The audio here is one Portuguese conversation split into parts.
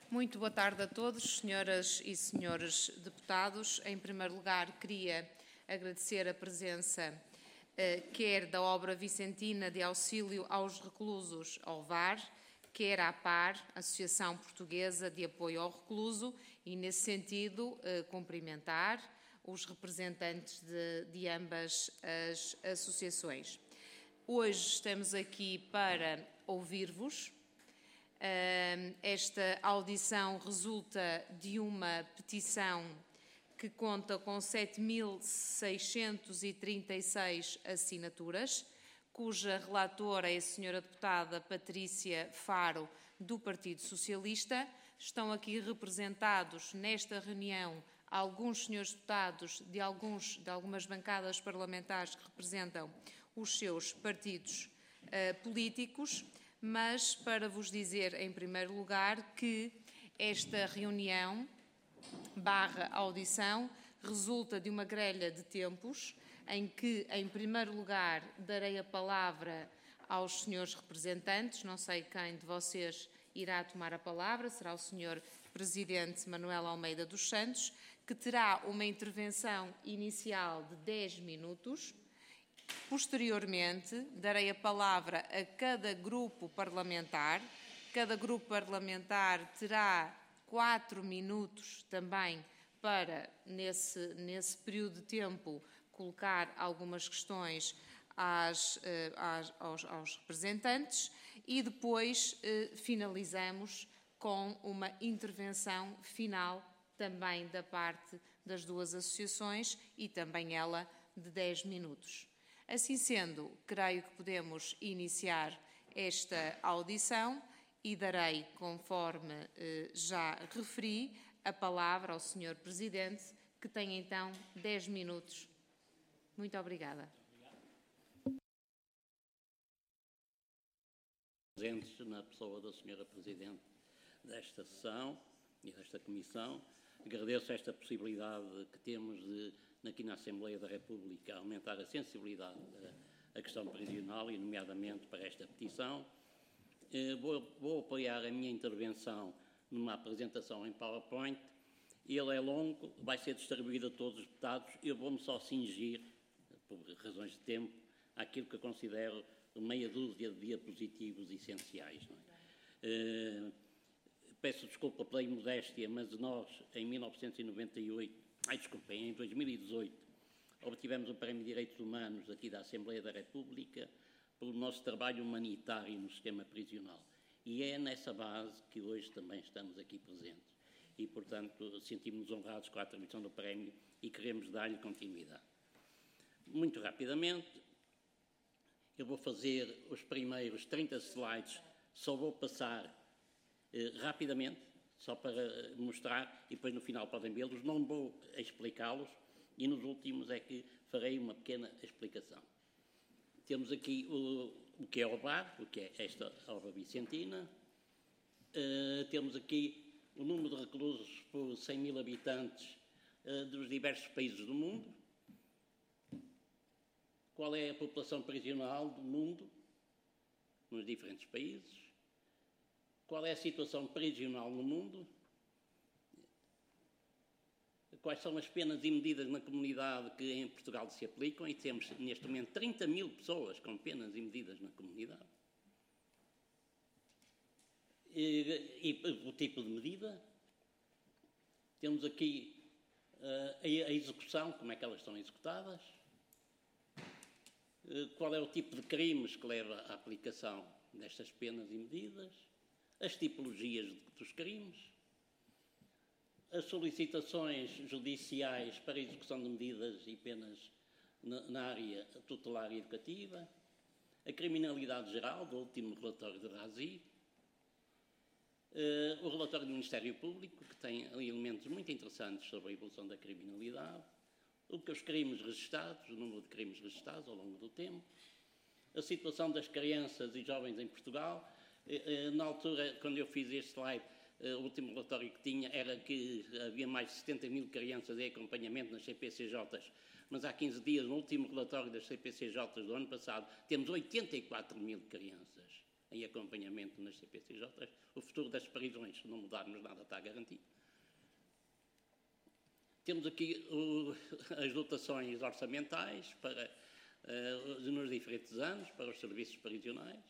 Muito boa tarde a todos, senhoras e senhores deputados. Em primeiro lugar, queria agradecer a presença quer da obra vicentina de auxílio aos reclusos ao VAR, quer à PAR, Associação Portuguesa de Apoio ao Recluso, e nesse sentido cumprimentar os representantes de ambas as associações. Hoje estamos aqui para ouvir-vos. Esta audição resulta de uma petição que conta com 7.636 assinaturas, cuja relatora é a senhora deputada Patrícia Faro, do Partido Socialista. Estão aqui representados nesta reunião alguns senhores deputados de algumas bancadas parlamentares que representam os seus partidos políticos, mas para vos dizer, em primeiro lugar, que esta reunião / audição resulta de uma grelha de tempos, em que, em primeiro lugar, darei a palavra aos senhores representantes. Não sei quem de vocês irá tomar a palavra, será o senhor Presidente Manuel Almeida dos Santos, que terá uma intervenção inicial de 10 minutos. Posteriormente, darei a palavra a cada grupo parlamentar. Cada grupo parlamentar terá 4 minutos também para, nesse período de tempo, colocar algumas questões aos representantes e depois finalizamos com uma intervenção final também da parte das duas associações e também ela de 10 minutos. Assim sendo, creio que podemos iniciar esta audição e darei, conforme já referi, a palavra ao Sr. Presidente, que tem então 10 minutos. Muito obrigada. Presentes na pessoa da Sra. Presidente desta sessão e desta Comissão, agradeço esta possibilidade que temos de, aqui na Assembleia da República, aumentar a sensibilidade da questão prisional e, nomeadamente, para esta petição. Vou apoiar a minha intervenção numa apresentação em PowerPoint. Ele é longo, vai ser distribuído a todos os deputados. Eu vou-me só cingir, por razões de tempo, àquilo que eu considero meia dúzia de diapositivos essenciais. Não é? Peço desculpa pela imodéstia, mas nós, em 2018, obtivemos o Prémio de Direitos Humanos aqui da Assembleia da República pelo nosso trabalho humanitário no sistema prisional. E é nessa base que hoje também estamos aqui presentes. E, portanto, sentimos-nos honrados com a atribuição do prémio e queremos dar-lhe continuidade. Muito rapidamente, eu vou fazer os primeiros 30 slides, só vou passar rapidamente, só para mostrar, e depois no final podem vê-los, não vou explicá-los, e nos últimos é que farei uma pequena explicação. Temos aqui o que é o VAR, o que é esta obra vicentina. Temos aqui o número de reclusos por 100 mil habitantes dos diversos países do mundo. Qual é a população prisional do mundo nos diferentes países? Qual é a situação prisional no mundo? Quais são as penas e medidas na comunidade que em Portugal se aplicam? E temos, neste momento, 30 mil pessoas com penas e medidas na comunidade. E o tipo de medida. Temos aqui a execução, como é que elas são executadas. Qual é o tipo de crimes que leva à aplicação destas penas e medidas. As tipologias dos crimes. As solicitações judiciais para a execução de medidas e penas na área tutelar e educativa, a criminalidade geral, do último relatório de Razi, o relatório do Ministério Público, que tem elementos muito interessantes sobre a evolução da criminalidade, os crimes registados, o número de crimes registados ao longo do tempo, a situação das crianças e jovens em Portugal. Na altura, quando eu fiz este slide, o último relatório que tinha era que havia mais de 70 mil crianças em acompanhamento nas CPCJs, mas há 15 dias, no último relatório das CPCJs do ano passado, temos 84 mil crianças em acompanhamento nas CPCJ. O futuro das prisões, se não mudarmos nada, está garantido. Temos aqui as dotações orçamentais para, nos diferentes anos para os serviços prisionais.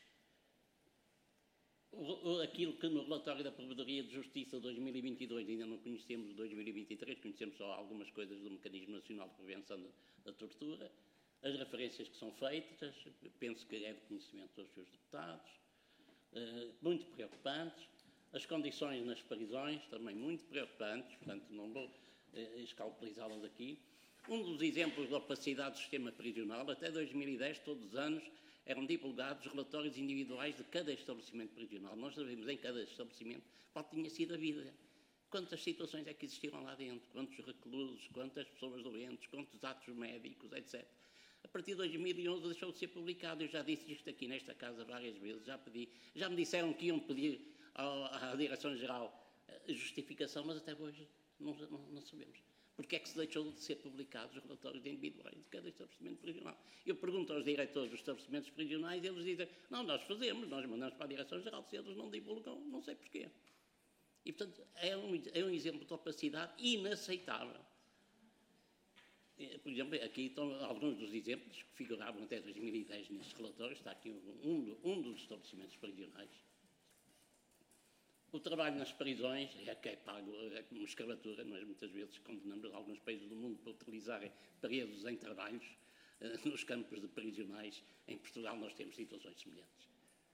Aquilo que no relatório da Provedoria de Justiça 2022 ainda não conhecemos, de 2023, conhecemos só algumas coisas do Mecanismo Nacional de Prevenção da Tortura. As referências que são feitas, penso que é de conhecimento dos seus deputados, muito preocupantes. As condições nas prisões, também muito preocupantes, portanto não vou escalpelizá-las aqui. Um dos exemplos da opacidade do sistema prisional, até 2010, todos os anos, eram divulgados relatórios individuais de cada estabelecimento prisional. Nós sabemos em cada estabelecimento qual tinha sido a vida. Quantas situações é que existiram lá dentro, quantos reclusos, quantas pessoas doentes, quantos atos médicos, etc. A partir de 2011 deixou de ser publicado. Eu já disse isto aqui nesta casa várias vezes, já me disseram que iam pedir à Direção-Geral justificação, mas até hoje não sabemos. Porque é que se deixou de ser publicados os relatórios individuais de cada estabelecimento prisional? Eu pergunto aos diretores dos estabelecimentos prisionais e eles dizem, não, nós fazemos, nós mandamos para a Direção-Geral, se eles não divulgam, não sei porquê. E, portanto, é um exemplo de opacidade inaceitável. Por exemplo, aqui estão alguns dos exemplos que figuravam até 2010 nestes relatórios, está aqui um dos estabelecimentos prisionais. O trabalho nas prisões é que é pago como escravatura. Nós muitas vezes condenamos alguns países do mundo para utilizarem presos em trabalhos nos campos de prisionais. Em Portugal nós temos situações semelhantes.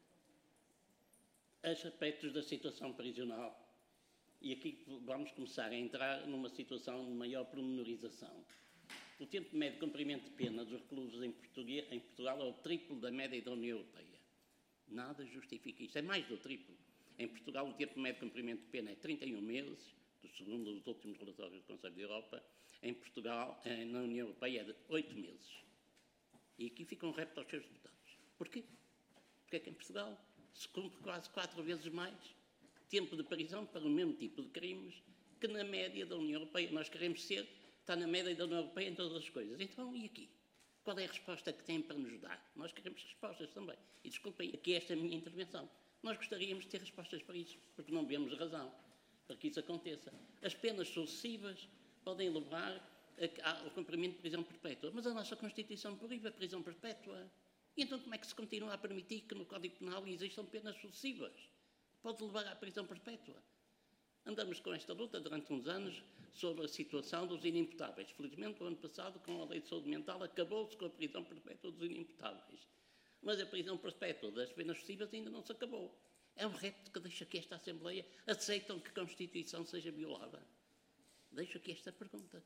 Os aspectos da situação prisional, e aqui vamos começar a entrar numa situação de maior pormenorização. O tempo médio de cumprimento de pena dos reclusos em Portugal é o triplo da média da União Europeia. Nada justifica isto, é mais do triplo. Em Portugal, o tempo médio de cumprimento de pena é 31 meses, segundo os últimos relatórios do Conselho da Europa. Em Portugal, na União Europeia, é de 8 meses. E aqui fica um repto aos seus deputados. Porquê? Porque é que em Portugal se cumpre quase 4 vezes mais tempo de prisão para o mesmo tipo de crimes que na média da União Europeia. Nós queremos está na média da União Europeia em todas as coisas. Então, e aqui? Qual é a resposta que têm para nos dar? Nós queremos respostas também. E desculpem, aqui esta é a minha intervenção. Nós gostaríamos de ter respostas para isso, porque não vemos razão para que isso aconteça. As penas sucessivas podem levar ao cumprimento de prisão perpétua, mas a nossa Constituição proíbe a prisão perpétua. E então como é que se continua a permitir que no Código Penal existam penas sucessivas? Pode levar à prisão perpétua. Andamos com esta luta durante uns anos sobre a situação dos inimputáveis. Felizmente, o ano passado, com a Lei de Saúde Mental, acabou-se com a prisão perpétua dos inimputáveis. Mas a prisão perpétua das penas sucessivas ainda não se acabou. É um repto que deixa que esta Assembleia aceitam que a Constituição seja violada. Deixo aqui esta pergunta.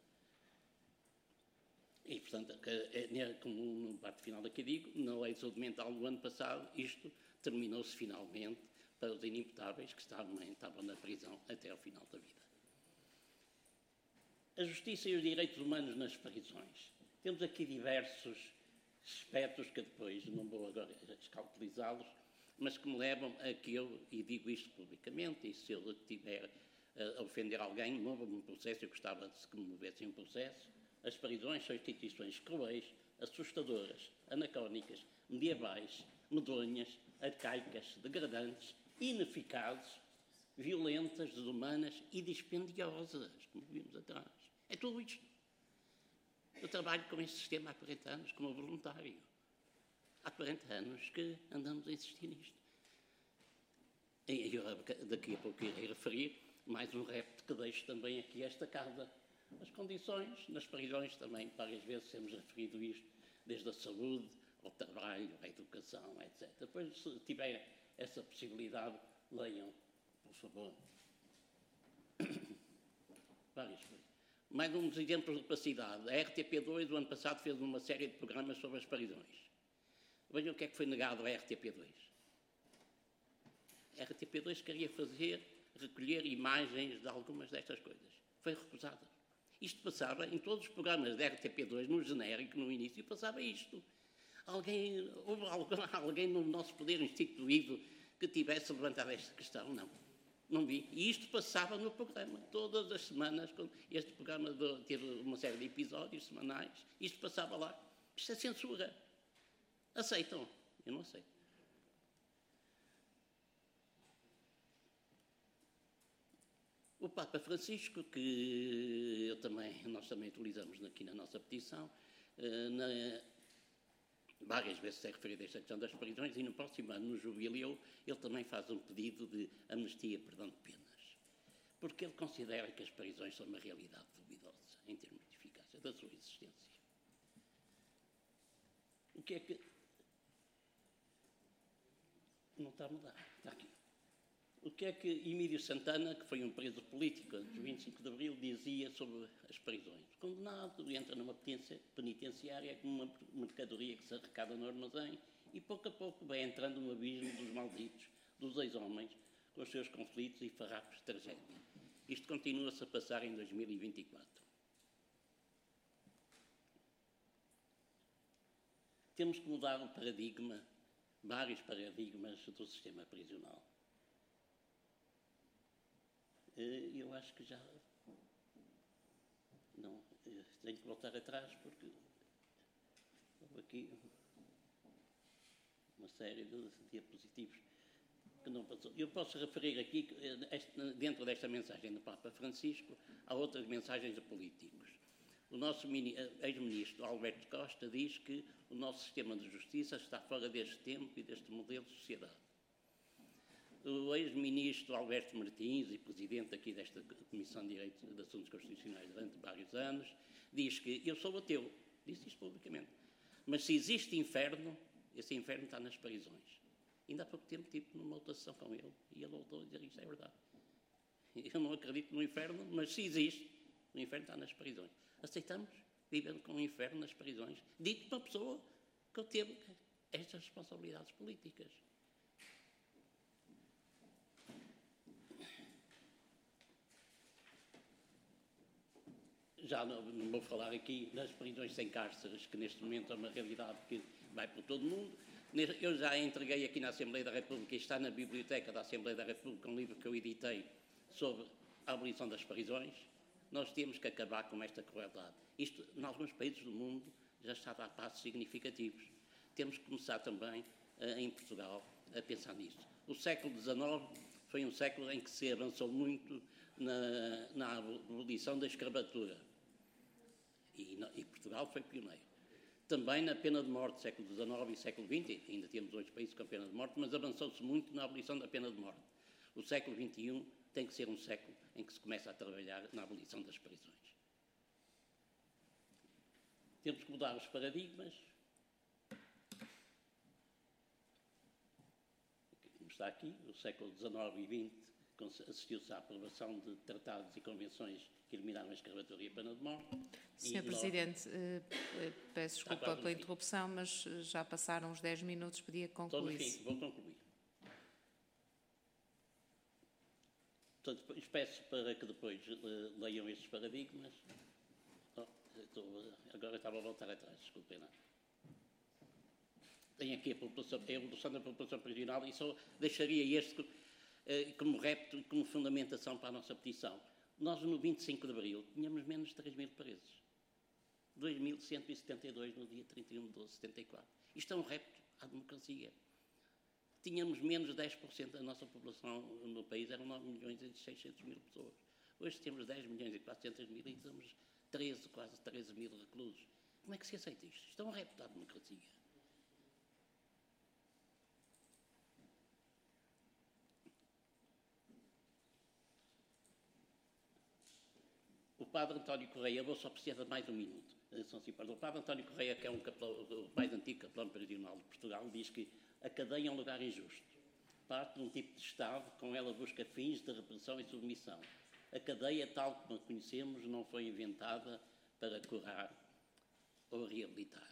E, portanto, como no parte final aqui digo, na Lei de Saúde Mental do ano passado, isto terminou-se finalmente para os inimputáveis que estavam na prisão até ao final da vida. A justiça e os direitos humanos nas prisões. Temos aqui diversos aspectos que depois não vou agora escalpelizá-los, mas que me levam a que eu, e digo isto publicamente, e se eu tiver a ofender alguém, mova-me um processo, eu gostava de que me movessem um processo. As prisões são instituições cruéis, assustadoras, anacrónicas, medievais, medonhas, arcaicas, degradantes, ineficazes, violentas, desumanas e dispendiosas, como vimos atrás. É tudo isto. Eu trabalho com este sistema há 40 anos, como voluntário. Há 40 anos que andamos a insistir nisto. E eu daqui a pouco irei referir mais um repto que deixo também aqui esta casa. As condições nas prisões também, várias vezes temos referido isto, desde a saúde, ao trabalho, à educação, etc. Depois, se tiver essa possibilidade, leiam, por favor. Várias coisas. Mais uns exemplos de opacidade. A RTP2, o ano passado, fez uma série de programas sobre as prisões. Vejam o que é que foi negado à RTP2. A RTP2 queria recolher imagens de algumas destas coisas. Foi recusada. Isto passava em todos os programas da RTP2, no genérico, no início, passava isto. Houve alguém no nosso poder instituído que tivesse levantado esta questão? Não vi. E isto passava no programa. Todas as semanas, este programa teve uma série de episódios semanais, isto passava lá. Isto é censura. Aceitam? Eu não aceito. O Papa Francisco, que nós também utilizamos aqui na nossa petição, várias vezes é referido a esta questão das prisões, e no próximo ano, no jubileu, ele também faz um pedido de amnistia, perdão de penas, porque ele considera que as prisões são uma realidade duvidosa, em termos de eficácia da sua existência. O que é que... Não está a mudar, está aqui. O que é que Emílio Santana, que foi um preso político antes do 25 de Abril, dizia sobre as prisões? O condenado entra numa penitenciária como uma mercadoria que se arrecada no armazém e pouco a pouco vai entrando no abismo dos malditos, dos ex-homens, com os seus conflitos e farrapos de tragédia. Isto continua-se a passar em 2024. Temos que mudar o paradigma, vários paradigmas do sistema prisional. Eu acho que já... Não, tenho que voltar atrás porque houve aqui uma série de diapositivos que não passou. Eu posso referir aqui, dentro desta mensagem do Papa Francisco, há outras mensagens de políticos. O nosso ex-ministro Alberto Costa diz que o nosso sistema de justiça está fora deste tempo e deste modelo de sociedade. O ex-ministro Alberto Martins, e presidente aqui desta Comissão de Direitos de Assuntos Constitucionais durante vários anos, diz que eu sou ateu, disse isto publicamente, mas se existe inferno, esse inferno está nas prisões. Ainda há pouco tempo tive numa votação com ele e ele voltou a dizer isto é verdade. Eu não acredito no inferno, mas se existe, o inferno está nas prisões. Aceitamos viver com o inferno nas prisões, dito por uma pessoa que teve estas responsabilidades políticas. Já não vou falar aqui das prisões sem cárceres, que neste momento é uma realidade que vai por todo o mundo. Eu já entreguei aqui na Assembleia da República, e está na Biblioteca da Assembleia da República, um livro que eu editei sobre a abolição das prisões. Nós temos que acabar com esta crueldade. Isto, em alguns países do mundo, já está a dar passos significativos. Temos que começar também, em Portugal, a pensar nisso. O século XIX foi um século em que se avançou muito na abolição da escravatura. E Portugal foi pioneiro. Também na pena de morte, século XIX e século XX, ainda temos hoje países com pena de morte, mas avançou-se muito na abolição da pena de morte. O século XXI tem que ser um século em que se começa a trabalhar na abolição das prisões. Temos que mudar os paradigmas. Como está aqui, o século XIX e XX assistiu-se à aprovação de tratados e convenções que eliminaram a escravatura e a pena de morte. Sr. Presidente, peço desculpa pela interrupção, mas já passaram os 10 minutos, pedia que concluísse. Vou concluir. Portanto, peço para que depois leiam estes paradigmas. Agora estava a voltar atrás, desculpem lá. Tenho aqui a evolução da população prisional e só deixaria este como repto e como fundamentação para a nossa petição. Nós, no 25 de Abril, tínhamos menos de 3.000 presos. 2.172 no dia 31/12/74. Isto é um repto à democracia. Tínhamos menos de 10% da nossa população no país, eram 9.600.000 pessoas. Hoje temos 10.400.000 e temos quase 13.000 reclusos. Como é que se aceita isto? Isto é um repto à democracia. O padre António Correia, vou só precisar de mais um minuto. O padre António Correia, que é o mais antigo capelão prisional de Portugal, diz que a cadeia é um lugar injusto. Parte de um tipo de Estado, com ela busca fins de repressão e submissão. A cadeia, tal como a conhecemos, não foi inventada para curar ou reabilitar.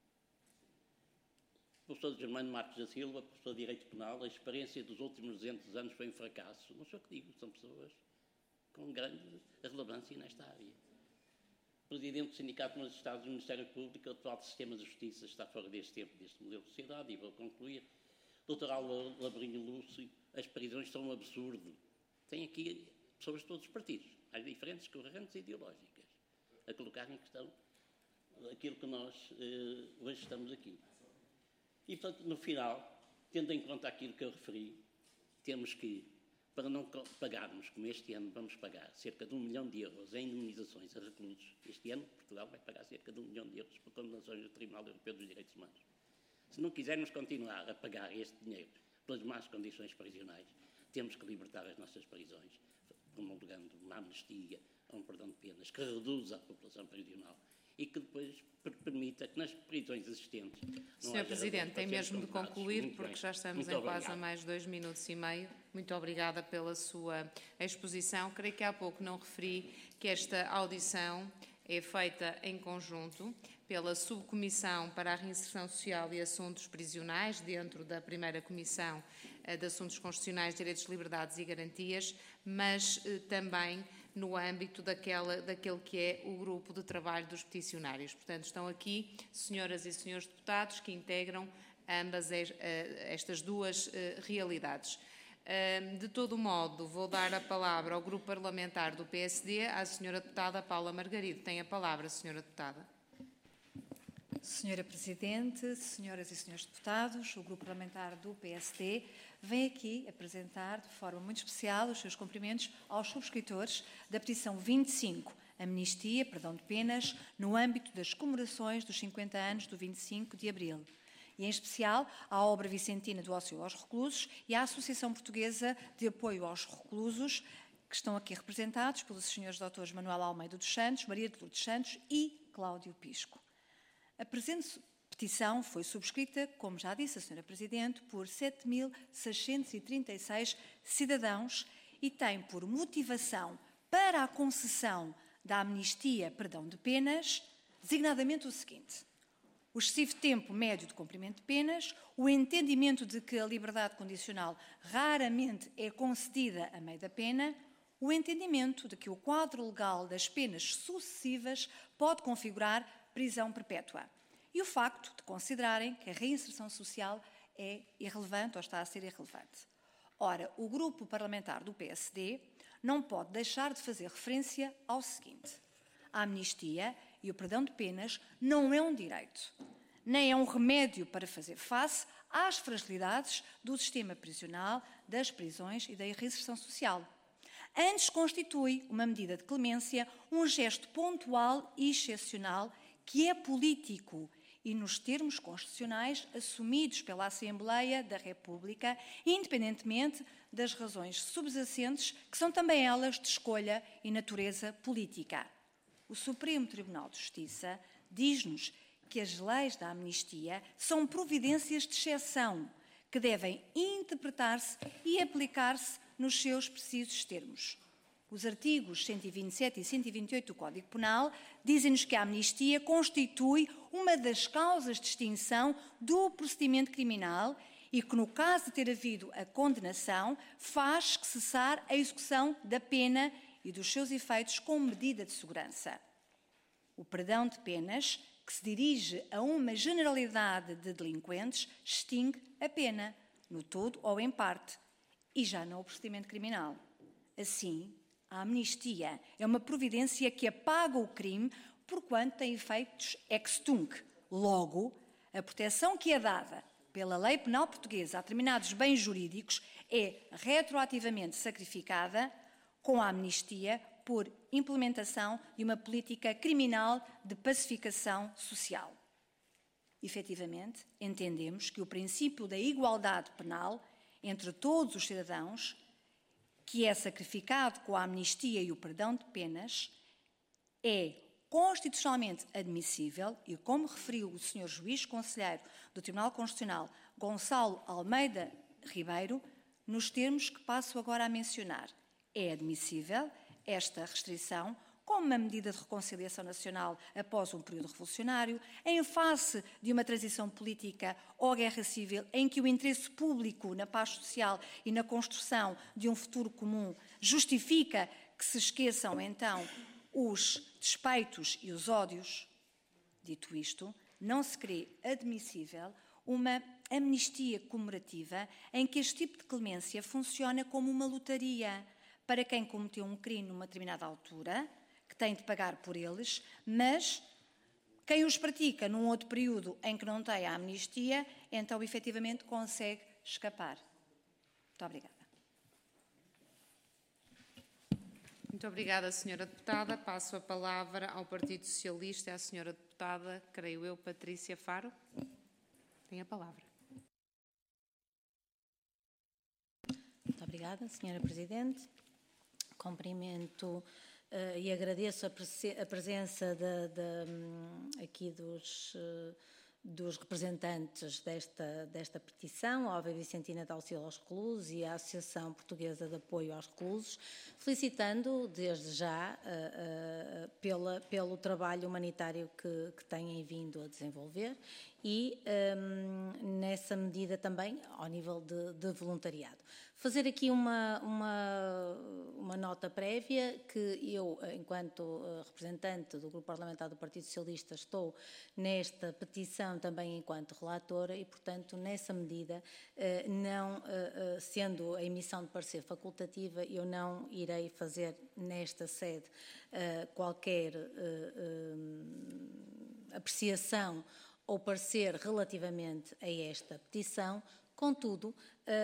O professor Germano Marques da Silva, professor de Direito Penal, a experiência dos últimos 200 anos foi um fracasso. Não sei o que digo, são pessoas com grande relevância nesta área. Presidente do Sindicato dos Magistrados do Ministério Público, o atual sistema de justiça está fora deste tempo, deste modelo de sociedade, e vou concluir. Dr. Aldo Labrinho Lúcio, as prisões são um absurdo. Tem aqui pessoas de todos os partidos, às diferentes correntes ideológicas, a colocar em questão aquilo que nós hoje estamos aqui. E, portanto, no final, tendo em conta aquilo que eu referi, temos que para não pagarmos, como este ano vamos pagar, cerca de 1 milhão de euros em indemnizações a reclusos. Este ano, Portugal vai pagar cerca de 1 milhão de euros por condenações do Tribunal Europeu dos Direitos Humanos. Se não quisermos continuar a pagar este dinheiro pelas más condições prisionais, temos que libertar as nossas prisões, promulgando uma amnistia, um perdão de penas que reduza a população prisional e que depois permita que nas prisões existentes... Sr. Presidente, tem mesmo de concluir, porque já estamos em quase a mais 2 minutos e meio. Muito obrigada pela sua exposição. Creio que há pouco não referi que esta audição é feita em conjunto pela Subcomissão para a Reinserção Social e Assuntos Prisionais, dentro da primeira Comissão de Assuntos Constitucionais, Direitos, Liberdades e Garantias, mas também no âmbito daquele que é o grupo de trabalho dos peticionários. Portanto, estão aqui senhoras e senhores deputados que integram ambas estas duas realidades. De todo modo, vou dar a palavra ao grupo parlamentar do PSD, à senhora deputada Paula Margarido. Tem a palavra, senhora deputada. Senhora Presidente, senhoras e senhores deputados, o grupo parlamentar do PSD vem aqui apresentar de forma muito especial os seus cumprimentos aos subscritores da petição 25, Amnistia, Perdão de Penas, no âmbito das comemorações dos 50 anos do 25 de Abril. E, em especial, à Obra Vicentina do Auxílio aos Reclusos e à Associação Portuguesa de Apoio aos Reclusos, que estão aqui representados pelos senhores doutores Manuel Almeida dos Santos, Maria de Lourdes Santos e Cláudio Pisco. A presente petição foi subscrita, como já disse a Sra. Presidente, por 7.636 cidadãos e tem por motivação para a concessão da amnistia, perdão de penas, designadamente o seguinte: o excessivo tempo médio de cumprimento de penas, o entendimento de que a liberdade condicional raramente é concedida a meio da pena, o entendimento de que o quadro legal das penas sucessivas pode configurar prisão perpétua e o facto de considerarem que a reinserção social é irrelevante ou está a ser irrelevante. Ora, o grupo parlamentar do PSD não pode deixar de fazer referência ao seguinte: a amnistia e o perdão de penas não é um direito, nem é um remédio para fazer face às fragilidades do sistema prisional, das prisões e da reinserção social. Antes constitui uma medida de clemência, um gesto pontual e excepcional que é político e, nos termos constitucionais assumidos pela Assembleia da República, independentemente das razões subjacentes, que são também elas de escolha e natureza política. O Supremo Tribunal de Justiça diz-nos que as leis da amnistia são providências de exceção, que devem interpretar-se e aplicar-se nos seus precisos termos. Os artigos 127 e 128 do Código Penal dizem-nos que a amnistia constitui uma das causas de extinção do procedimento criminal e que, no caso de ter havido a condenação, faz cessar a execução da pena e dos seus efeitos como medida de segurança. O perdão de penas, que se dirige a uma generalidade de delinquentes, extingue a pena, no todo ou em parte, e já não o procedimento criminal. Assim, a amnistia é uma providência que apaga o crime porquanto tem efeitos ex tunc. Logo, a proteção que é dada pela lei penal portuguesa a determinados bens jurídicos é retroativamente sacrificada com a amnistia por implementação de uma política criminal de pacificação social. Efetivamente, entendemos que o princípio da igualdade penal entre todos os cidadãos, que é sacrificado com a amnistia e o perdão de penas, é constitucionalmente admissível e, como referiu o Sr. Juiz Conselheiro do Tribunal Constitucional, Gonçalo Almeida Ribeiro, nos termos que passo agora a mencionar. É admissível esta restrição como uma medida de reconciliação nacional após um período revolucionário, em face de uma transição política ou guerra civil em que o interesse público na paz social e na construção de um futuro comum justifica que se esqueçam, então, os despeitos e os ódios. Dito isto, não se crê admissível uma amnistia comemorativa em que este tipo de clemência funciona como uma lotaria para quem cometeu um crime numa determinada altura, que tem de pagar por eles, mas quem os pratica num outro período em que não tem a amnistia, então efetivamente consegue escapar. Muito obrigada. Muito obrigada, Sra. Deputada. Passo a palavra ao Partido Socialista e à Sra. Deputada, creio eu, Patrícia Faro. Tem a palavra. Muito obrigada, Sra. Presidente. Cumprimento e agradeço a presença aqui dos representantes desta petição, a OAV Vicentina de Auxílio aos Reclusos e a Associação Portuguesa de Apoio aos Reclusos, felicitando desde já pelo trabalho humanitário que têm vindo a desenvolver e, nessa medida também, ao nível de voluntariado. Fazer aqui uma nota prévia que eu, enquanto representante do Grupo Parlamentar do Partido Socialista, estou nesta petição também enquanto relatora e, portanto, nessa medida, não sendo a emissão de parecer facultativa, eu não irei fazer nesta sede qualquer apreciação ou parecer relativamente a esta petição. Contudo,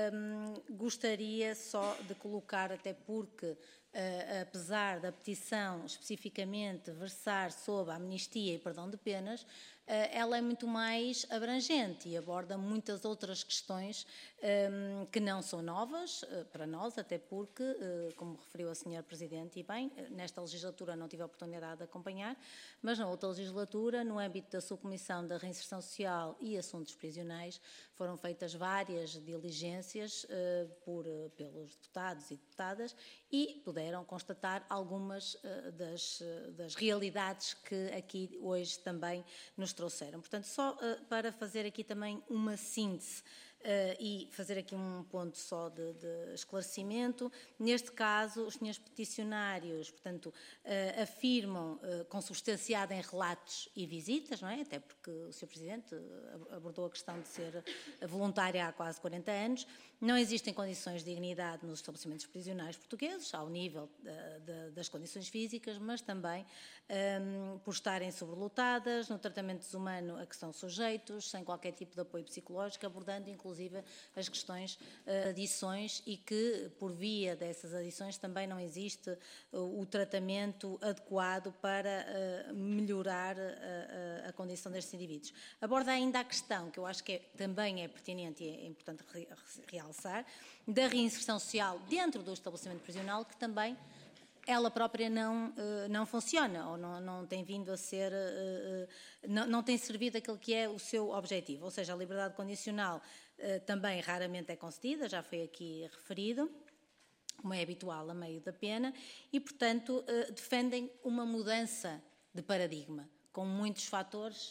gostaria só de colocar, até porque, apesar da petição especificamente versar sobre a amnistia e perdão de penas, ela é muito mais abrangente e aborda muitas outras questões que não são novas para nós, até porque, como referiu a Sra. Presidente, e bem, nesta legislatura não tive a oportunidade de acompanhar, mas na outra legislatura, no âmbito da Subcomissão da Reinserção Social e Assuntos Prisionais, foram feitas várias diligências pelos deputados e deputadas e puderam constatar algumas das realidades que aqui hoje também nos trouxeram. Portanto, só para fazer aqui também uma síntese e fazer aqui um ponto só de esclarecimento. Neste caso, os senhores peticionários, portanto, afirmam, consubstanciado em relatos e visitas, não é? Até porque o Sr. Presidente abordou a questão de ser voluntária há quase 40 anos, não existem condições de dignidade nos estabelecimentos prisionais portugueses, ao nível das condições físicas, mas também por estarem sobrelotadas, no tratamento desumano a que são sujeitos, sem qualquer tipo de apoio psicológico, abordando inclusive as questões de adições e que, por via dessas adições, também não existe o tratamento adequado para melhorar a condição destes indivíduos. Aborda ainda a questão, que eu acho que também é pertinente e é importante realçar, da reinserção social dentro do estabelecimento prisional, que também ela própria não funciona ou não tem vindo a ser, não tem servido aquilo que é o seu objetivo, ou seja, a liberdade condicional também raramente é concedida, já foi aqui referido, como é habitual a meio da pena, e, portanto, defendem uma mudança de paradigma, com muitos fatores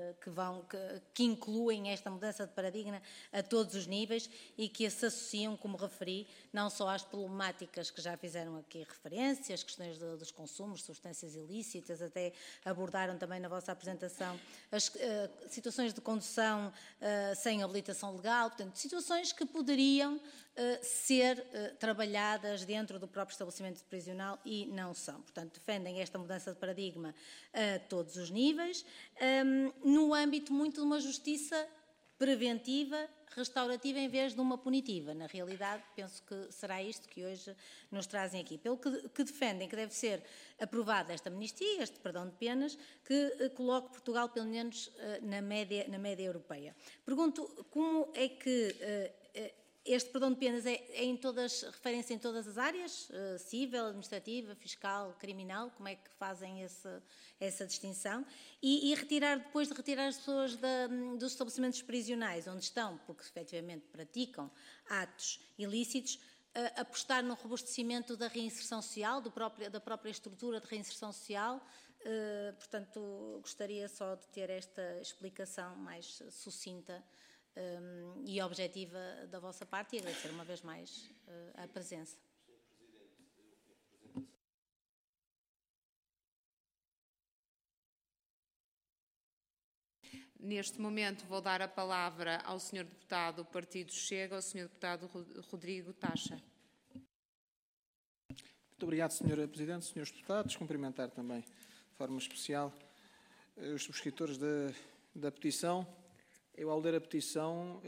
que incluem esta mudança de paradigma a todos os níveis e que se associam, como referi, não só às problemáticas que já fizeram aqui referência, as questões dos consumos, substâncias ilícitas, até abordaram também na vossa apresentação as situações de condução sem habilitação legal, portanto, situações que poderiam ser trabalhadas dentro do próprio estabelecimento prisional e não são. Portanto, defendem esta mudança de paradigma a todos os níveis, no âmbito muito de uma justiça preventiva, restaurativa, em vez de uma punitiva. Na realidade, penso que será isto que hoje nos trazem aqui. Pelo que defendem que deve ser aprovada esta amnistia, este perdão de penas, que coloque Portugal, pelo menos, na média europeia. Pergunto como é que este perdão de penas refere-se em todas as áreas? Civil, administrativa, fiscal, criminal? Como é que fazem essa distinção? E depois de retirar as pessoas dos estabelecimentos prisionais, onde estão, porque efetivamente praticam atos ilícitos, apostar no robustecimento da reinserção social, da própria estrutura de reinserção social. Portanto, gostaria só de ter esta explicação mais sucinta e objetiva da vossa parte e agradecer uma vez mais a presença. Neste momento vou dar a palavra ao Sr. Deputado do Partido Chega, ao Sr. Deputado Rodrigo Tacha. Muito obrigado, Sra. Presidente, Srs. Deputados. Cumprimentar também de forma especial os subscritores da petição. Eu, ao ler a petição,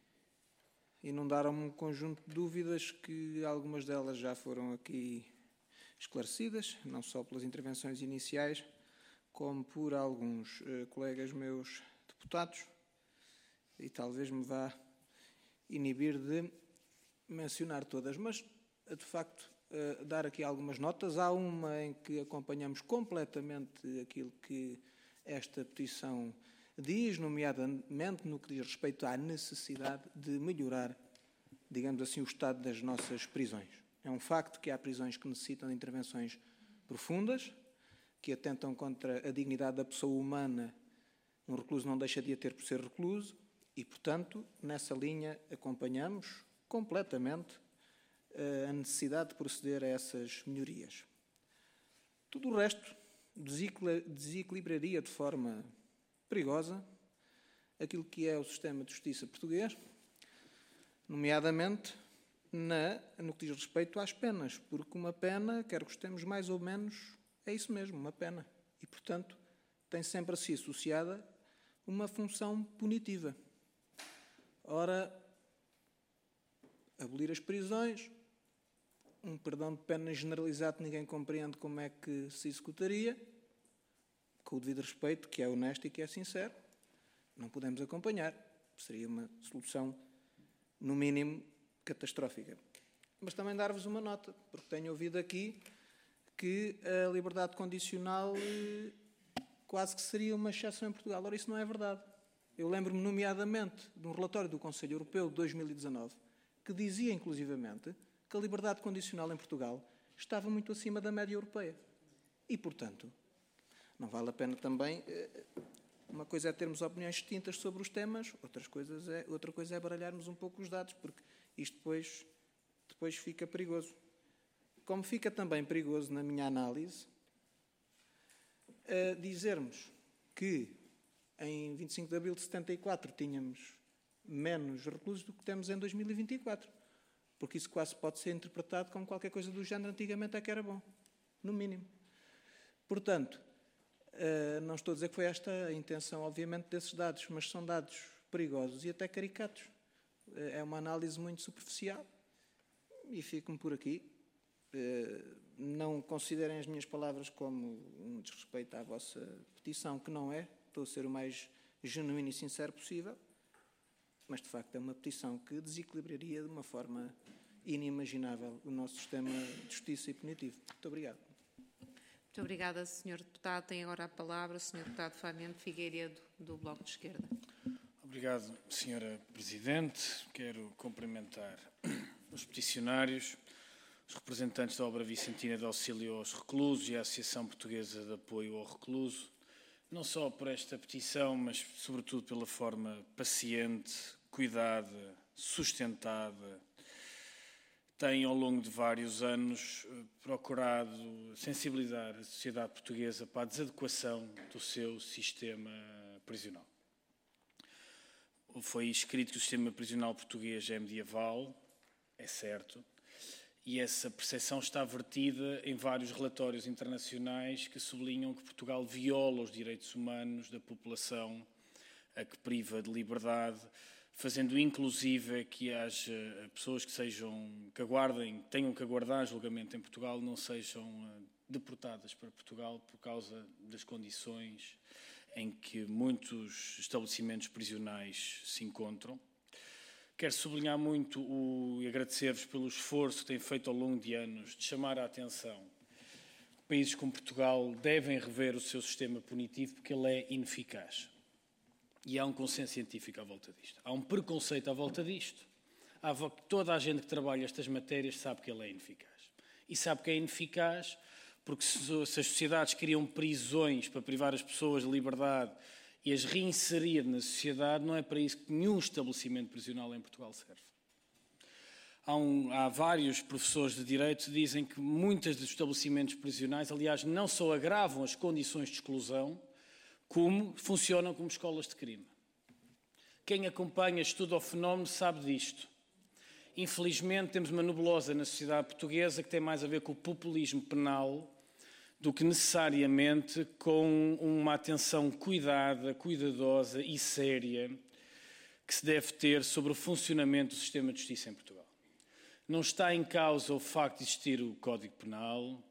inundaram-me um conjunto de dúvidas que algumas delas já foram aqui esclarecidas, não só pelas intervenções iniciais, como por alguns colegas meus deputados, e talvez me vá inibir de mencionar todas, mas, de facto, dar aqui algumas notas. Há uma em que acompanhamos completamente aquilo que esta petição diz, nomeadamente no que diz respeito à necessidade de melhorar, digamos assim, o estado das nossas prisões. É um facto que há prisões que necessitam de intervenções profundas, que atentam contra a dignidade da pessoa humana. Um recluso não deixa de a ter por ser recluso e, portanto, nessa linha acompanhamos completamente a necessidade de proceder a essas melhorias. Tudo o resto desequilibraria de forma perigosa aquilo que é o sistema de justiça português, nomeadamente no que diz respeito às penas, porque uma pena, quer gostemos mais ou menos, é isso mesmo, uma pena. E, portanto, tem sempre a si associada uma função punitiva. Ora, abolir as prisões, um perdão de pena generalizado, ninguém compreende como é que se executaria, com o devido respeito, que é honesto e que é sincero, não podemos acompanhar. Seria uma solução, no mínimo, catastrófica. Mas também dar-vos uma nota, porque tenho ouvido aqui que a liberdade condicional quase que seria uma exceção em Portugal. Ora, isso não é verdade. Eu lembro-me, nomeadamente, de um relatório do Conselho Europeu de 2019, que dizia, inclusivamente, que a liberdade condicional em Portugal estava muito acima da média europeia. E, portanto, não vale a pena também... Uma coisa é termos opiniões distintas sobre os temas, outra coisa é baralharmos um pouco os dados, porque isto depois fica perigoso. Como fica também perigoso, na minha análise, dizermos que em 25 de abril de 74 tínhamos menos reclusos do que temos em 2024, porque isso quase pode ser interpretado como qualquer coisa do género, antigamente é que era bom, no mínimo. Portanto, não estou a dizer que foi esta a intenção, obviamente, desses dados, mas são dados perigosos e até caricatos. É uma análise muito superficial e fico-me por aqui. Não considerem as minhas palavras como um desrespeito à vossa petição, que não é. Estou a ser o mais genuíno e sincero possível, mas, de facto, é uma petição que desequilibraria de uma forma inimaginável o nosso sistema de justiça e punitivo. Muito obrigado. Muito obrigada, Sr. Deputado. Tem agora a palavra o Sr. Deputado Fabiano Figueiredo, do Bloco de Esquerda. Obrigado, Sra. Presidente. Quero cumprimentar os peticionários, os representantes da Obra Vicentina de Auxílio aos Reclusos e a Associação Portuguesa de Apoio ao Recluso, não só por esta petição, mas sobretudo pela forma paciente, cuidada, sustentada, tem, ao longo de vários anos, procurado sensibilizar a sociedade portuguesa para a desadequação do seu sistema prisional. Foi escrito que o sistema prisional português é medieval, é certo, e essa percepção está vertida em vários relatórios internacionais que sublinham que Portugal viola os direitos humanos da população a que priva de liberdade, fazendo inclusive que haja pessoas que tenham que aguardar julgamento em Portugal, não sejam deportadas para Portugal por causa das condições em que muitos estabelecimentos prisionais se encontram. Quero sublinhar muito e agradecer-vos pelo esforço que têm feito ao longo de anos de chamar a atenção. Países como Portugal devem rever o seu sistema punitivo porque ele é ineficaz. E há um consenso científico à volta disto. Há um preconceito à volta disto. Toda a gente que trabalha estas matérias sabe que ele é ineficaz. E sabe que é ineficaz porque se as sociedades criam prisões para privar as pessoas de liberdade e as reinserir na sociedade, não é para isso que nenhum estabelecimento prisional em Portugal serve. Há vários professores de Direito que dizem que muitos dos estabelecimentos prisionais, aliás, não só agravam as condições de exclusão, como funcionam como escolas de crime. Quem acompanha, estuda o fenómeno, sabe disto. Infelizmente, temos uma nebulosa na sociedade portuguesa que tem mais a ver com o populismo penal do que necessariamente com uma atenção cuidadosa e séria que se deve ter sobre o funcionamento do sistema de justiça em Portugal. Não está em causa o facto de existir o Código Penal,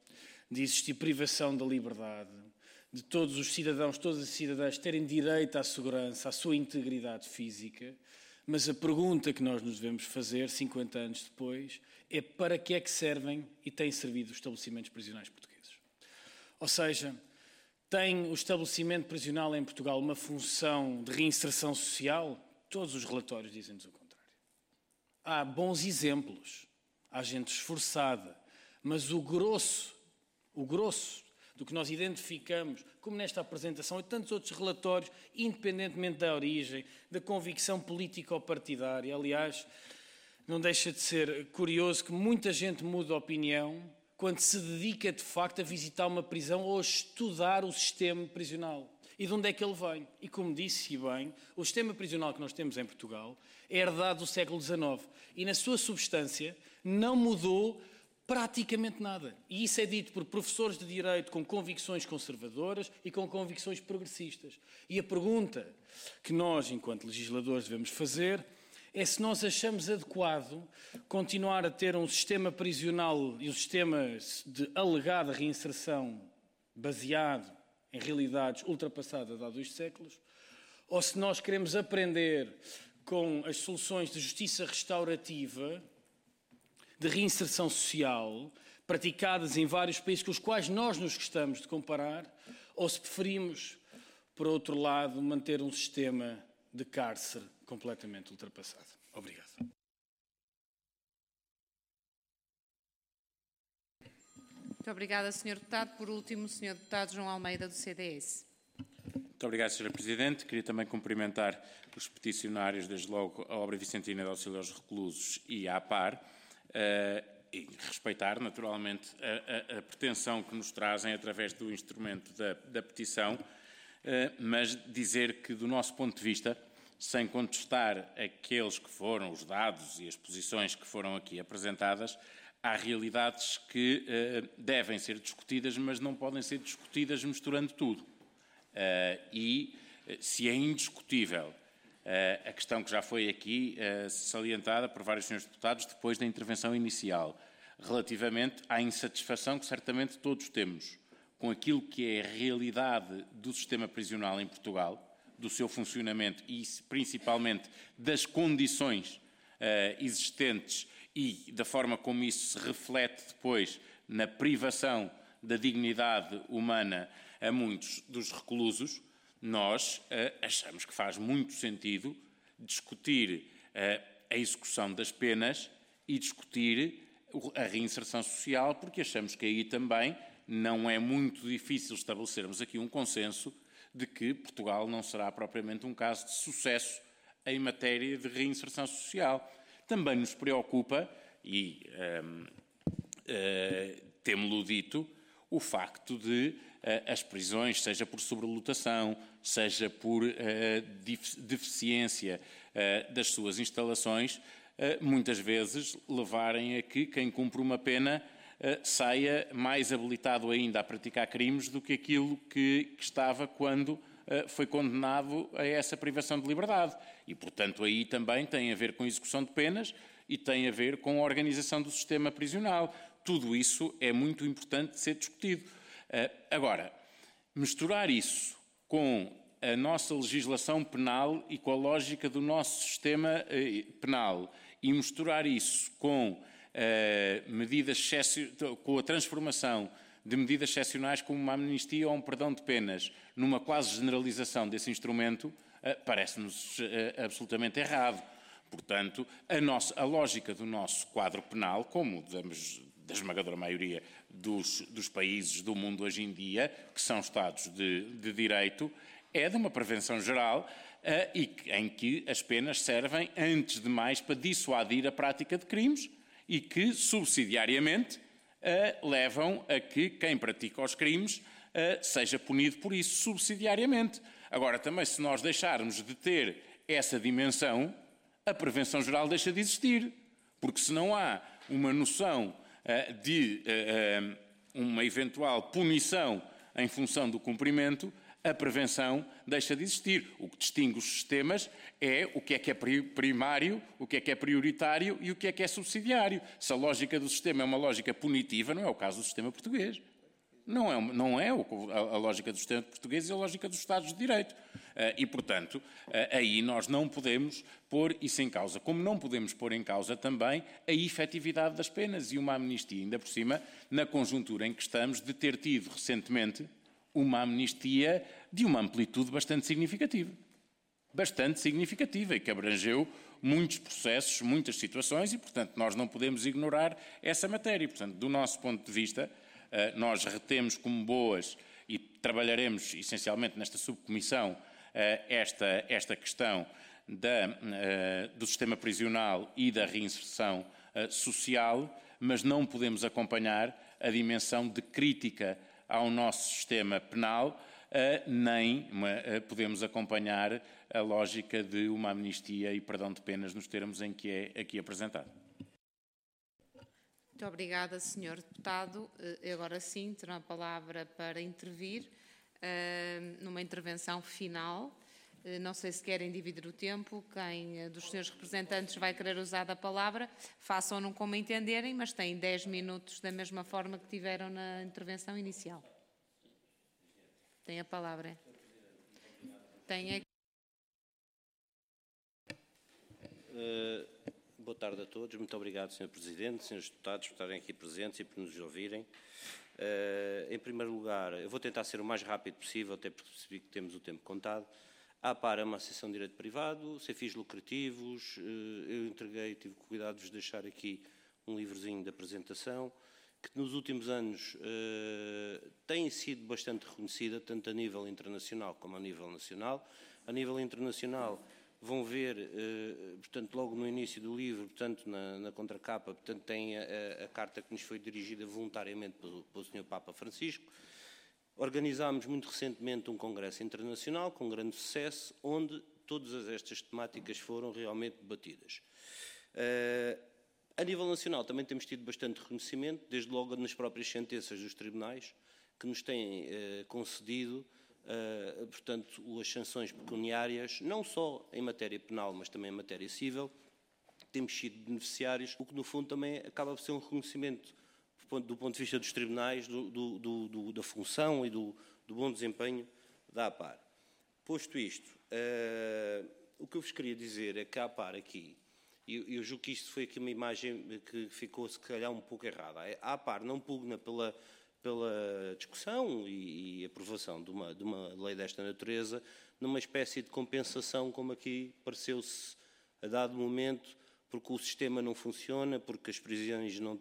de existir privação da liberdade, de todos os cidadãos, todas as cidadãs terem direito à segurança, à sua integridade física, mas a pergunta que nós nos devemos fazer, 50 anos depois, é para que é que servem e têm servido os estabelecimentos prisionais portugueses. Ou seja, tem o estabelecimento prisional em Portugal uma função de reinserção social? Todos os relatórios dizem-nos o contrário. Há bons exemplos, há gente esforçada, mas o grosso do que nós identificamos, como nesta apresentação e tantos outros relatórios, independentemente da origem, da convicção política ou partidária. Aliás, não deixa de ser curioso que muita gente muda de opinião quando se dedica de facto a visitar uma prisão ou a estudar o sistema prisional. E de onde é que ele vem? E como disse bem, o sistema prisional que nós temos em Portugal é herdado do século XIX e na sua substância não mudou praticamente nada. E isso é dito por professores de Direito com convicções conservadoras e com convicções progressistas. E a pergunta que nós, enquanto legisladores, devemos fazer é se nós achamos adequado continuar a ter um sistema prisional e um sistema de alegada reinserção baseado em realidades ultrapassadas há 2 séculos, ou se nós queremos aprender com as soluções de justiça restaurativa, de reinserção social, praticadas em vários países com os quais nós nos gostamos de comparar, ou se preferimos, por outro lado, manter um sistema de cárcere completamente ultrapassado. Obrigado. Muito obrigada, Sr. Deputado. Por último, o Sr. Deputado João Almeida, do CDS. Muito obrigado, Sra. Presidente. Queria também cumprimentar os peticionários, desde logo a Obra Vicentina de Auxílio aos Reclusos e à APAR, e respeitar, naturalmente, a pretensão que nos trazem através do instrumento da petição, mas dizer que, do nosso ponto de vista, sem contestar aqueles que foram os dados e as posições que foram aqui apresentadas, há realidades que devem ser discutidas, mas não podem ser discutidas misturando tudo. E se é indiscutível a questão que já foi aqui salientada por vários senhores deputados depois da intervenção inicial, relativamente à insatisfação que certamente todos temos com aquilo que é a realidade do sistema prisional em Portugal, do seu funcionamento e principalmente das condições existentes e da forma como isso se reflete depois na privação da dignidade humana a muitos dos reclusos, nós achamos que faz muito sentido discutir a execução das penas e discutir a reinserção social, porque achamos que aí também não é muito difícil estabelecermos aqui um consenso de que Portugal não será propriamente um caso de sucesso em matéria de reinserção social. Também nos preocupa, e temo-lo dito, o facto de as prisões, seja por sobrelotação, seja por deficiência das suas instalações, muitas vezes levarem a que quem cumpre uma pena saia mais habilitado ainda a praticar crimes do que aquilo que estava quando foi condenado a essa privação de liberdade. E, portanto, aí também tem a ver com a execução de penas e tem a ver com a organização do sistema prisional. Tudo isso é muito importante de ser discutido. Agora, misturar isso com a nossa legislação penal e com a lógica do nosso sistema penal e misturar isso com com a transformação de medidas excepcionais como uma amnistia ou um perdão de penas numa quase generalização desse instrumento, parece-nos absolutamente errado. Portanto, a lógica do nosso quadro penal, como da esmagadora maioria dos países do mundo hoje em dia, que são Estados de Direito, é de uma prevenção geral em que as penas servem, antes de mais, para dissuadir a prática de crimes e que, subsidiariamente, levam a que quem pratica os crimes seja punido por isso, subsidiariamente. Agora, também, se nós deixarmos de ter essa dimensão, a prevenção geral deixa de existir, porque se não há uma noção de uma eventual punição em função do cumprimento, a prevenção deixa de existir. O que distingue os sistemas é o que é primário, o que é prioritário e o que é subsidiário. Se a lógica do sistema é uma lógica punitiva, não é o caso do sistema português. Não é a lógica do sistema português e a lógica dos Estados de Direito. E, portanto, aí nós não podemos pôr isso em causa. Como não podemos pôr em causa também a efetividade das penas e uma amnistia, ainda por cima, na conjuntura em que estamos de ter tido recentemente uma amnistia de uma amplitude bastante significativa. E que abrangeu muitos processos, muitas situações e, portanto, nós não podemos ignorar essa matéria. Portanto, do nosso ponto de vista, nós retemos como boas e trabalharemos essencialmente nesta subcomissão esta questão do sistema prisional e da reinserção social, mas não podemos acompanhar a dimensão de crítica ao nosso sistema penal, nem podemos acompanhar a lógica de uma amnistia e perdão de penas nos termos em que é aqui apresentado. Muito obrigada, Sr. Deputado. Agora sim, terá a palavra para intervir numa intervenção final. Não sei se querem dividir o tempo. Quem dos senhores representantes vai querer usar a palavra, façam-no como entenderem, mas têm 10 minutos da mesma forma que tiveram na intervenção inicial. Tem a palavra. Boa tarde a todos. Muito obrigado, Sr. Presidente, Srs. Deputados, por estarem aqui presentes e por nos ouvirem. Em primeiro lugar, eu vou tentar ser o mais rápido possível, até porque percebi que temos o tempo contado. A APAR é uma associação de direito privado, sem fins lucrativos. Eu tive cuidado de vos deixar aqui um livrozinho de apresentação, que nos últimos anos tem sido bastante reconhecida, tanto a nível internacional como a nível nacional. A nível internacional, vão ver, portanto, logo no início do livro, portanto, na contracapa, portanto, tem a carta que nos foi dirigida voluntariamente pelo Sr. Papa Francisco. Organizámos muito recentemente um congresso internacional com grande sucesso, onde todas estas temáticas foram realmente debatidas. A nível nacional também temos tido bastante reconhecimento, desde logo nas próprias sentenças dos tribunais, que nos têm concedido, portanto, as sanções pecuniárias, não só em matéria penal, mas também em matéria civil. Temos sido beneficiários, o que no fundo também acaba por ser um reconhecimento do ponto de vista dos tribunais, da função e do bom desempenho da APAR. Posto isto, o que eu vos queria dizer é que a APAR aqui, e eu julgo que isto foi aqui uma imagem que ficou se calhar um pouco errada, a APAR não pugna pela discussão e aprovação de uma lei desta natureza, numa espécie de compensação, como aqui pareceu-se a dado momento, porque o sistema não funciona, porque as prisões não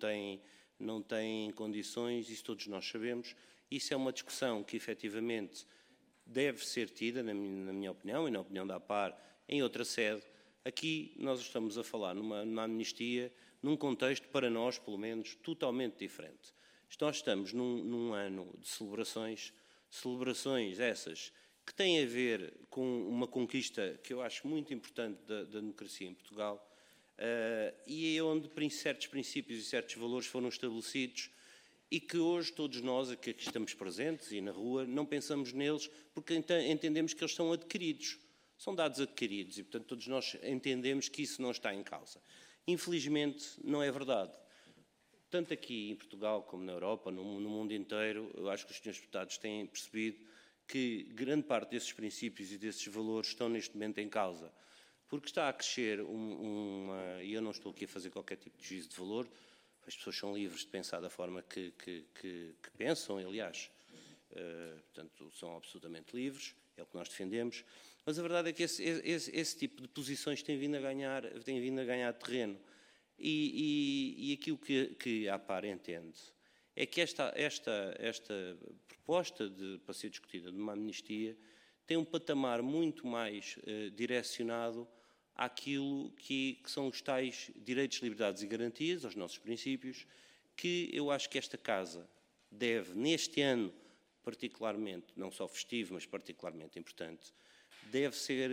têm condições, isso todos nós sabemos. Isso é uma discussão que efetivamente deve ser tida, na minha opinião e na opinião da APAR, em outra sede. Aqui nós estamos a falar numa amnistia, num contexto, para nós, pelo menos, totalmente diferente. Nós estamos num ano de celebrações essas que têm a ver com uma conquista que eu acho muito importante da democracia em Portugal, e é onde certos princípios e certos valores foram estabelecidos e que hoje todos nós que aqui estamos presentes e na rua não pensamos neles porque entendemos que eles são adquiridos, são dados adquiridos e, portanto, todos nós entendemos que isso não está em causa. Infelizmente, não é verdade. Tanto aqui em Portugal como na Europa, no mundo inteiro, eu acho que os senhores deputados têm percebido que grande parte desses princípios e desses valores estão neste momento em causa. Porque está a crescer e eu não estou aqui a fazer qualquer tipo de juízo de valor, as pessoas são livres de pensar da forma que pensam, aliás, portanto, são absolutamente livres, é o que nós defendemos, mas a verdade é que esse tipo de posições tem vindo a ganhar terreno. E aquilo que a APAR entende é que esta proposta para ser discutida de uma amnistia tem um patamar muito mais direcionado àquilo que são os tais direitos, liberdades e garantias, aos nossos princípios, que eu acho que esta Casa deve, neste ano particularmente, não só festivo, mas particularmente importante, deve ser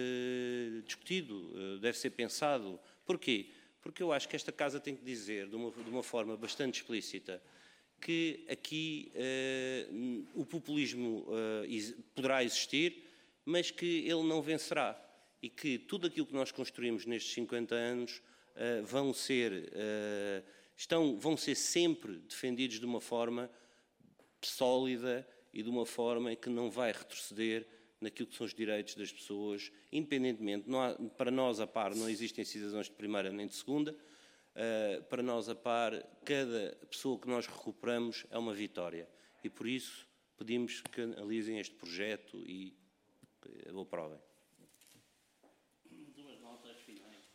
discutido, deve ser pensado. Porquê? Porque eu acho que esta Casa tem que dizer, de uma forma bastante explícita, que aqui o populismo poderá existir, mas que ele não vencerá. E que tudo aquilo que nós construímos nestes 50 anos vão ser sempre defendidos de uma forma sólida e de uma forma que não vai retroceder naquilo que são os direitos das pessoas, independentemente. Para nós, a PAR, não existem cidadãos de primeira nem de segunda. Para nós, a PAR, cada pessoa que nós recuperamos é uma vitória. E, por isso, pedimos que analisem este projeto e o aprovem. Duas notas finais.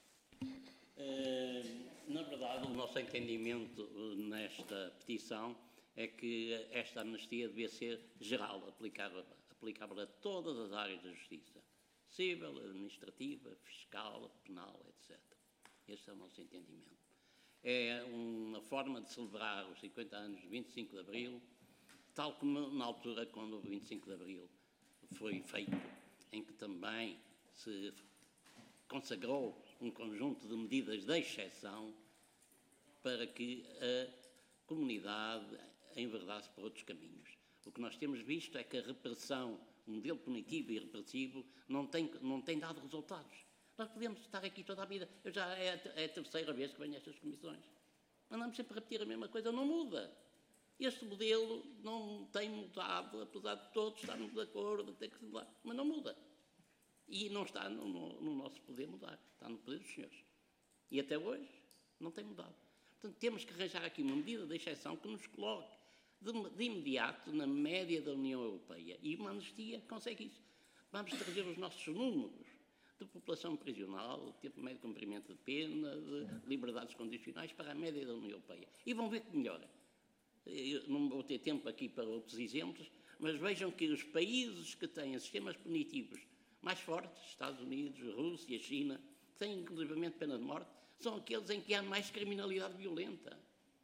Na verdade, o nosso entendimento nesta petição é que esta amnistia devia ser geral, aplicável a todas as áreas da justiça. Civil, administrativa, fiscal, penal, etc. Este é o nosso entendimento. É uma forma de celebrar os 50 anos de 25 de Abril, tal como na altura quando o 25 de Abril foi feito, em que também se consagrou um conjunto de medidas de exceção para que a comunidade enverdasse por outros caminhos. O que nós temos visto é que a repressão, o modelo punitivo e repressivo, não tem dado resultados. Nós podemos estar aqui toda a vida. É a terceira vez que venho a estas comissões. Andamos sempre a repetir a mesma coisa, não muda. Este modelo não tem mudado, apesar de todos estarmos de acordo, mas não muda. E não está no nosso poder mudar, está no poder dos senhores. E até hoje não tem mudado. Portanto, temos que arranjar aqui uma medida de exceção que nos coloque de imediato na média da União Europeia. E uma amnistia consegue isso. Vamos trazer os nossos números de população prisional, de tempo médio de cumprimento de pena, de liberdades condicionais para a média da União Europeia. E vão ver que melhora. Eu não vou ter tempo aqui para outros exemplos, mas vejam que os países que têm sistemas punitivos mais fortes, Estados Unidos, Rússia, China, que têm inclusivamente pena de morte, são aqueles em que há mais criminalidade violenta.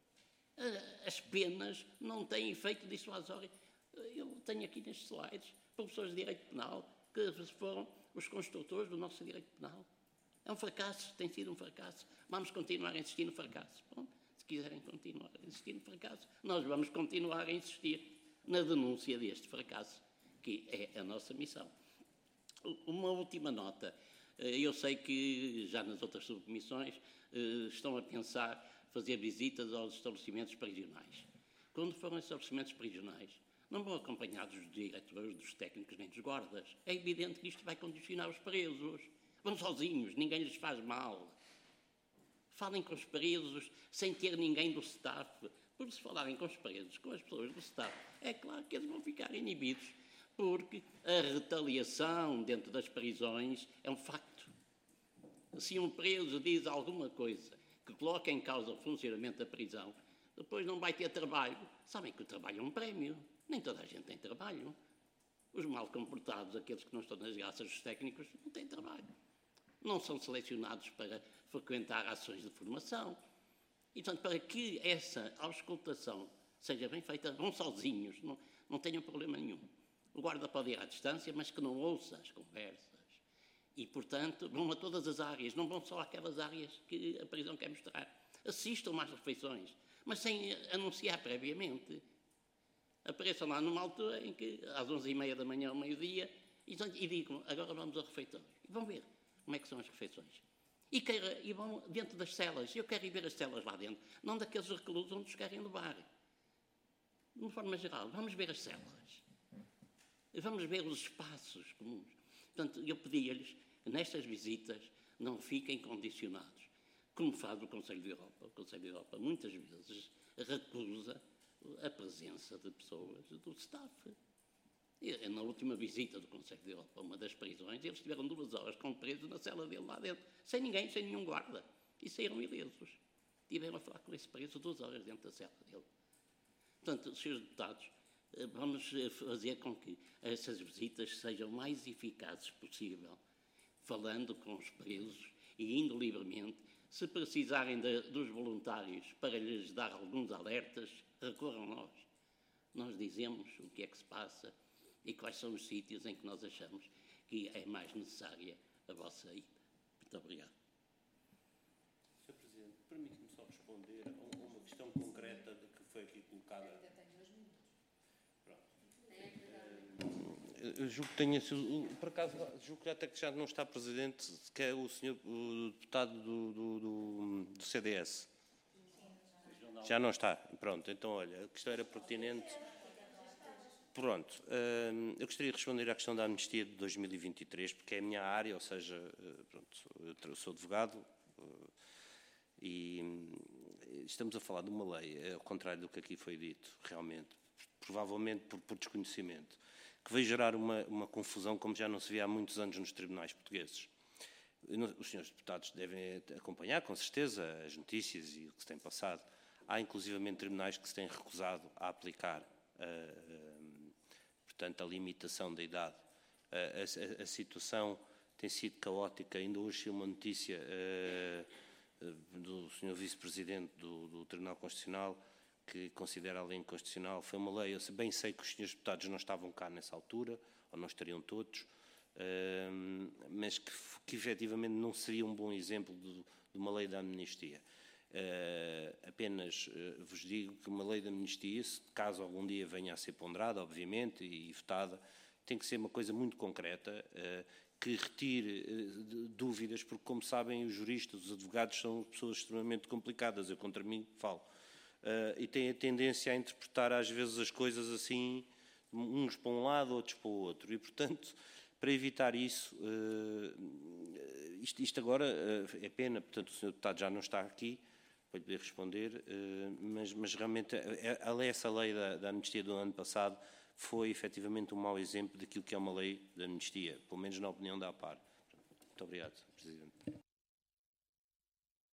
As penas não têm efeito dissuasório. Eu tenho aqui nestes slides professores de direito penal que foram os construtores do nosso direito penal. É um fracasso, tem sido um fracasso. Vamos continuar a insistir no fracasso. Bom, se quiserem continuar a insistir no fracasso, nós vamos continuar a insistir na denúncia deste fracasso, que é a nossa missão. Uma última nota. Eu sei que já nas outras subcomissões estão a pensar fazer visitas aos estabelecimentos prisionais. Quando forem estabelecimentos prisionais, não vão acompanhados dos diretores, dos técnicos nem dos guardas. É evidente que isto vai condicionar os presos. Vão sozinhos, ninguém lhes faz mal. Falem com os presos sem ter ninguém do staff. Por se falarem com os presos, com as pessoas do staff, é claro que eles vão ficar inibidos, porque a retaliação dentro das prisões é um facto. Se um preso diz alguma coisa que coloca em causa o funcionamento da prisão, depois não vai ter trabalho. Sabem que o trabalho é um prémio. Nem toda a gente tem trabalho. Os mal comportados, aqueles que não estão nas graças dos técnicos, não têm trabalho. Não são selecionados para frequentar ações de formação. E, portanto, para que essa auscultação seja bem feita, vão sozinhos, não tenham problema nenhum. O guarda pode ir à distância, mas que não ouça as conversas. E, portanto, vão a todas as áreas, não vão só àquelas áreas que a prisão quer mostrar. Assistam às refeições, mas sem anunciar previamente. Apareçam lá numa altura em que, às 11h30 da manhã ao meio-dia, e digam, agora vamos ao refeitório. E vão ver como é que são as refeições. E vão dentro das celas. Eu quero ir ver as celas lá dentro, não daqueles reclusos onde os querem levar. De uma forma geral, vamos ver as celas. Vamos ver os espaços comuns. Portanto, eu pedi-lhes que nestas visitas não fiquem condicionados, como faz o Conselho de Europa. O Conselho de Europa muitas vezes recusa a presença de pessoas do staff. Na última visita do Conselho de Europa a uma das prisões, eles estiveram 2 horas com presos na cela dele lá dentro, sem ninguém, sem nenhum guarda, e saíram ilesos. Tiveram a falar com esse preso 2 horas dentro da cela dele. Portanto, senhores deputados, vamos fazer com que essas visitas sejam o mais eficazes possível, falando com os presos e indo livremente. Se precisarem dos voluntários para lhes dar alguns alertas, recorram a nós. Nós dizemos o que é que se passa e quais são os sítios em que nós achamos que é mais necessária a vossa ida. Muito obrigado. Sr. Presidente, permite-me só responder a uma questão concreta de que foi aqui colocada. Eu julgo que tenha sido, por acaso, julgo que até que já não está presente, que é o senhor o deputado do CDS. Já não está. Pronto, então olha, a questão era pertinente. Pronto, eu gostaria de responder à questão da amnistia de 2023, porque é a minha área, ou seja, pronto, eu sou advogado e estamos a falar de uma lei, ao contrário do que aqui foi dito, realmente, provavelmente por desconhecimento, que veio gerar uma confusão como já não se via há muitos anos nos tribunais portugueses. Os senhores deputados devem acompanhar, com certeza, as notícias e o que se tem passado. Há, inclusivamente, tribunais que se têm recusado a aplicar, portanto, a limitação da idade. A situação tem sido caótica. Ainda hoje saiu uma notícia do senhor vice-presidente do Tribunal Constitucional que considera a lei inconstitucional. Foi uma lei, eu bem sei que os senhores deputados não estavam cá nessa altura, ou não estariam todos, mas que efetivamente não seria um bom exemplo de uma lei da amnistia. Apenas vos digo que uma lei de amnistia, caso algum dia venha a ser ponderada, obviamente, e votada, tem que ser uma coisa muito concreta, que retire dúvidas, porque, como sabem, os juristas, os advogados são pessoas extremamente complicadas, eu contra mim falo, e têm a tendência a interpretar às vezes as coisas assim, uns para um lado, outros para o outro, e, portanto, para evitar isso, isto agora é pena, portanto, o senhor deputado já não está aqui para lhe poder responder, mas realmente essa lei da amnistia do ano passado foi efetivamente um mau exemplo daquilo que é uma lei de amnistia, pelo menos na opinião da APAR. Muito obrigado, Sr. Presidente.